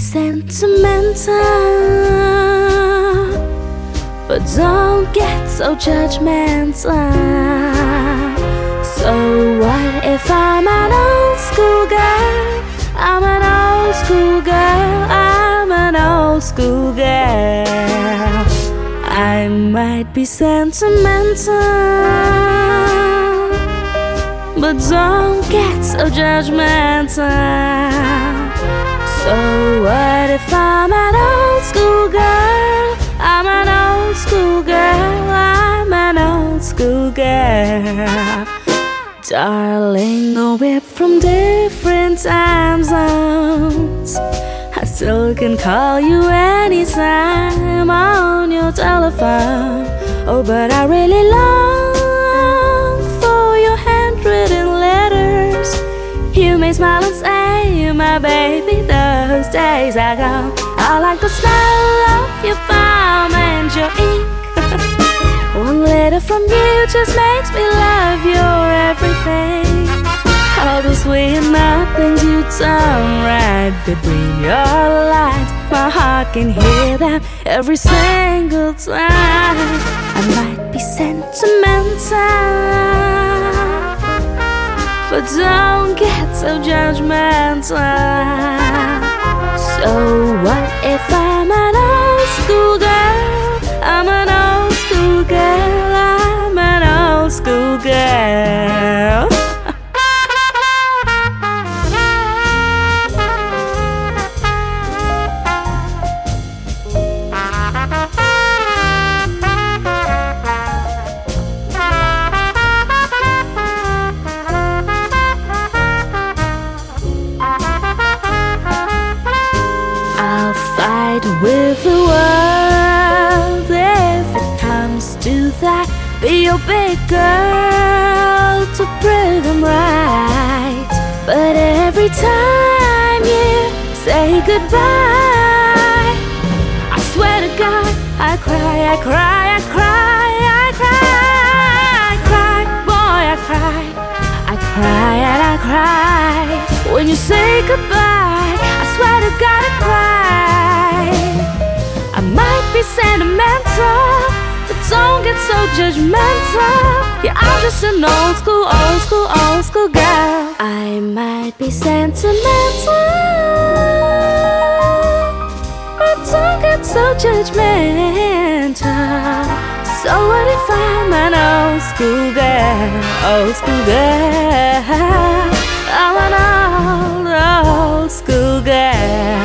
sentimental, but don't get so judgmental. So what if I'm an old school girl? I'm an old school girl. I'm an old school girl. I might be sentimental, but don't get so judgmental. So what if I'm an old school girl? I'm an old school girl. I'm an old school girl. Darling, we're from different time zones. I still can call you anytime on your telephone. Oh, but I really long for your handwritten letters. You may smile and say, my baby, those days are gone. I like the smell of your palm and your ink. One letter from you just makes me love your everything. All the sweet nothings you turn right between your lines. My heart can hear them every single time. I might be sentimental, but don't get so judgmental. So what if I'm an old school girl? I'm an old school girl. I'm an old school girl. With the world, if it comes to that, be your big girl to prove them right. But every time you say goodbye, I swear to God, I cry, I cry, I cry, I cry, I cry, boy, I cry, I cry and I cry. When you say goodbye, I swear to God, I cry. I might be sentimental, but don't get so judgmental. Yeah, I'm just an old school, old school, old school girl. I might be sentimental, but don't get so judgmental. So what if I'm an old school girl, old school girl? I'm an old school girl.